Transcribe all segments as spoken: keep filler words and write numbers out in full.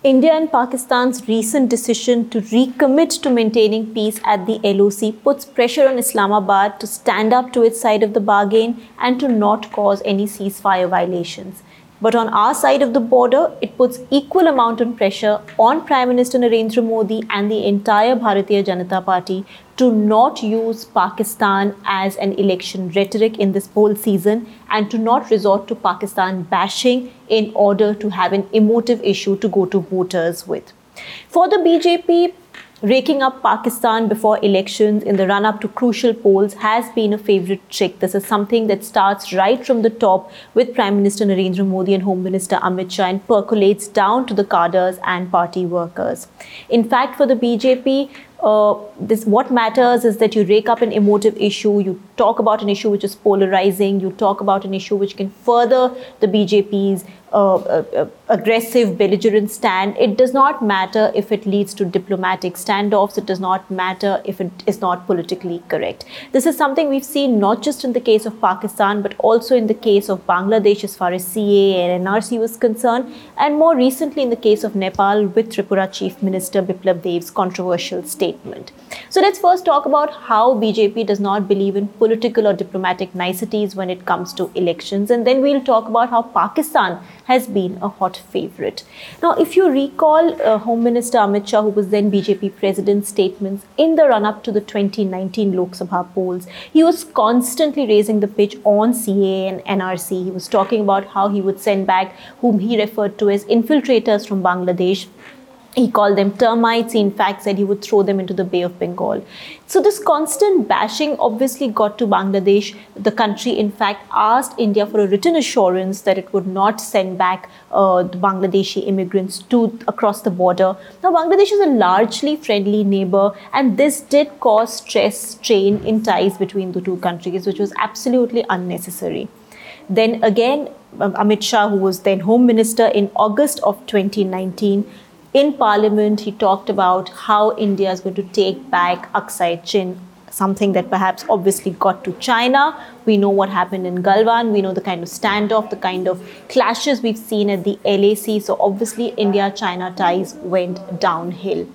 India and Pakistan's recent decision to recommit to maintaining peace at the L O C puts pressure on Islamabad to stand up to its side of the bargain and to not cause any ceasefire violations. But on our side of the border, it puts equal amount of pressure on Prime Minister Narendra Modi and the entire Bharatiya Janata Party to not use Pakistan as an election rhetoric in this poll season and to not resort to Pakistan bashing in order to have an emotive issue to go to voters with. For the B J P, raking up Pakistan before elections in the run-up to crucial polls has been a favorite trick. This is something that starts right from the top with Prime Minister Narendra Modi and Home Minister Amit Shah and percolates down to the cadres and party workers. In fact, for the B J P, Uh, this what matters is that you rake up an emotive issue, you talk about an issue which is polarizing, you talk about an issue which can further the B J P's uh, uh, uh, aggressive, belligerent stand. It does not matter if it leads to diplomatic standoffs. It does not matter if it is not politically correct. This is something we've seen not just in the case of Pakistan, but also in the case of Bangladesh as far as C A A and N R C was concerned, and more recently in the case of Nepal with Tripura Chief Minister Biplab Deb's controversial statement. So let's first talk about how B J P does not believe in political or diplomatic niceties when it comes to elections, and then we'll talk about how Pakistan has been a hot favorite. Now, if you recall uh, Home Minister Amit Shah, who was then B J P President's statements in the run-up to the twenty nineteen Lok Sabha polls, he was constantly raising the pitch on C A A and N R C. He was talking about how he would send back whom he referred to as infiltrators from Bangladesh. He called them termites. He in fact said he would throw them into the Bay of Bengal. So this constant bashing obviously got to Bangladesh. The country in fact asked India for a written assurance that it would not send back uh, the Bangladeshi immigrants to across the border. Now, Bangladesh is a largely friendly neighbor, and this did cause stress, strain in ties between the two countries, which was absolutely unnecessary. Then again, Amit Shah, who was then Home Minister in August of twenty nineteen, in Parliament, he talked about how India is going to take back Aksai Chin, something that perhaps obviously got to China. We know what happened in Galwan. We know the kind of standoff, the kind of clashes we've seen at the L A C. So obviously, India-China ties went downhill.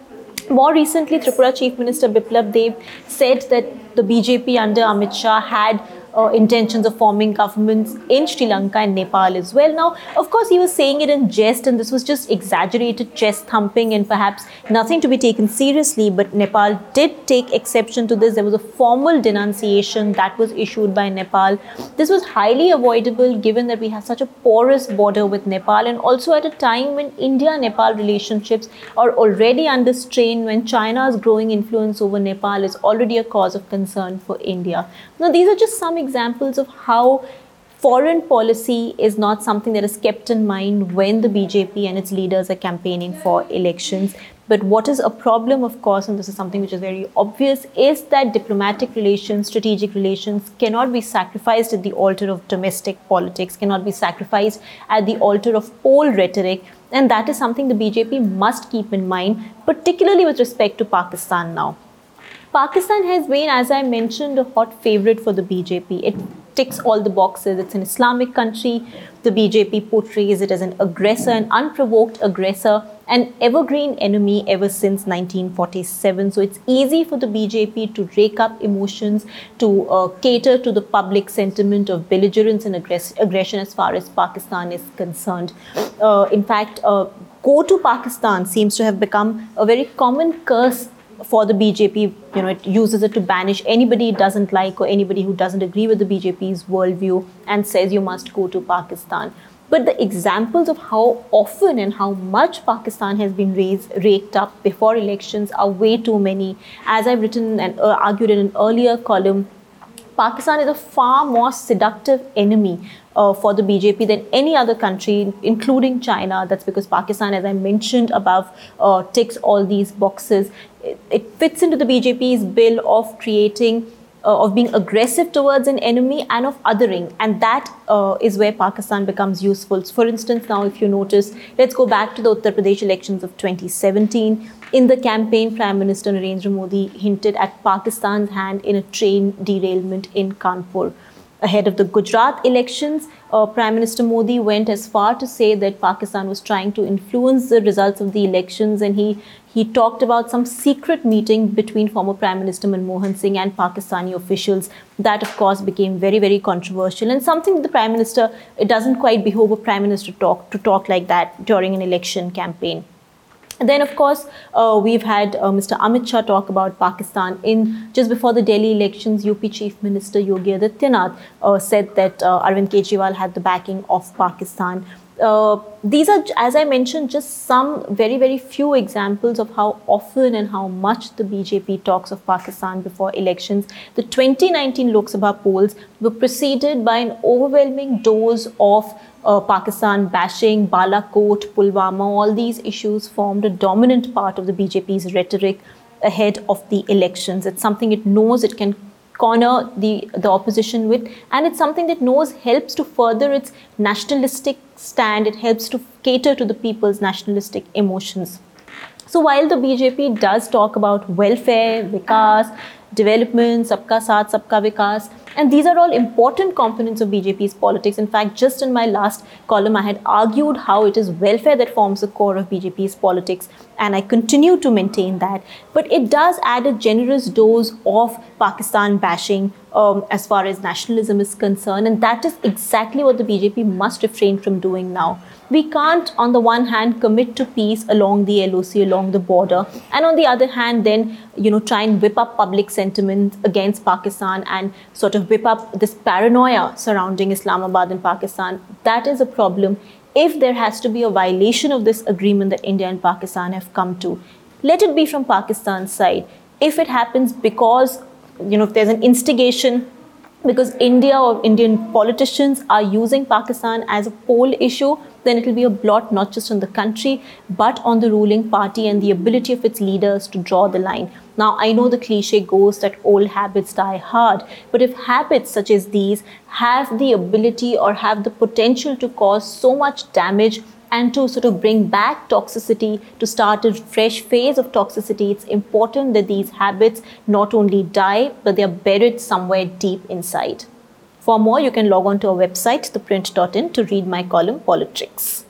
More recently, Tripura Chief Minister Biplab Deb said that the B J P under Amit Shah had Uh, intentions of forming governments in Sri Lanka and Nepal as well. Now, of course, he was saying it in jest, and this was just exaggerated chest thumping and perhaps nothing to be taken seriously. But Nepal did take exception to this. There was a formal denunciation that was issued by Nepal. This was highly avoidable given that we have such a porous border with Nepal, and also at a time when India-Nepal relationships are already under strain, when China's growing influence over Nepal is already a cause of concern for India. Now, these are just some examples of how foreign policy is not something that is kept in mind when the B J P and its leaders are campaigning for elections. But what is a problem, of course, and this is something which is very obvious, is that diplomatic relations, strategic relations cannot be sacrificed at the altar of domestic politics, cannot be sacrificed at the altar of poll rhetoric. And that is something the B J P must keep in mind, particularly with respect to Pakistan now. Pakistan has been, as I mentioned, a hot favorite for the B J P. It ticks all the boxes. It's an Islamic country. The B J P portrays it as an aggressor, an unprovoked aggressor, an evergreen enemy ever since nineteen forty-seven. So it's easy for the B J P to rake up emotions, to uh, cater to the public sentiment of belligerence and aggress- aggression as far as Pakistan is concerned. Uh, in fact, uh, go to Pakistan seems to have become a very common curse for the B J P. You know, it uses it to banish anybody it doesn't like or anybody who doesn't agree with the B J P's worldview and says you must go to Pakistan. But the examples of how often and how much Pakistan has been raised, raked up before elections are way too many. As I've written and uh, argued in an earlier column, Pakistan is a far more seductive enemy uh, for the B J P than any other country, including China. That's because Pakistan, as I mentioned above, uh, ticks all these boxes. It, it fits into the B J P's bill of creating Uh, of being aggressive towards an enemy and of othering, and that uh, is where Pakistan becomes useful. For instance, now if you notice, let's go back to the Uttar Pradesh elections of twenty seventeen. In the campaign, Prime Minister Narendra Modi hinted at Pakistan's hand in a train derailment in Kanpur. Ahead of the Gujarat elections, uh, Prime Minister Modi went as far to say that Pakistan was trying to influence the results of the elections, and he he talked about some secret meeting between former Prime Minister Manmohan Singh and Pakistani officials. That, of course, became very, very controversial, and something that the Prime Minister, it doesn't quite behove a Prime Minister talk to talk like that during an election campaign. And then, of course, uh, we've had uh, Mister Amit Shah talk about Pakistan. In just before the Delhi elections, U P Chief Minister Yogi Adityanath uh, said that uh, Arvind Kejriwal had the backing of Pakistan. Uh, these are, as I mentioned, just some very, very few examples of how often and how much the B J P talks of Pakistan before elections. The twenty nineteen Lok Sabha polls were preceded by an overwhelming dose of uh, Pakistan bashing. Balakot, Pulwama, all these issues formed a dominant part of the B J P's rhetoric ahead of the elections. It's something it knows it can corner the, the opposition with, and it's something that knows helps to further its nationalistic stand. It helps to cater to the people's nationalistic emotions. So while the B J P does talk about welfare, vikas, development, sabka saath, sabka vikas, and these are all important components of B J P's politics. In fact, just in my last column, I had argued how it is welfare that forms the core of B J P's politics, and I continue to maintain that. But it does add a generous dose of Pakistan bashing um, as far as nationalism is concerned, and that is exactly what the B J P must refrain from doing now. We can't, on the one hand, commit to peace along the L O C, along the border, and on the other hand, then, you know, try and whip up public sentiment against Pakistan and sort of whip up this paranoia surrounding Islamabad and Pakistan. That is a problem. If there has to be a violation of this agreement that India and Pakistan have come to, let it be from Pakistan's side. If it happens because, you know, if there's an instigation because India or Indian politicians are using Pakistan as a poll issue, then it will be a blot not just on the country, but on the ruling party and the ability of its leaders to draw the line. Now, I know the cliche goes that old habits die hard, but if habits such as these have the ability or have the potential to cause so much damage and to sort of bring back toxicity, to start a fresh phase of toxicity, it's important that these habits not only die, but they are buried somewhere deep inside. For more, you can log on to our website, the print dot in, to read my column, Politrix.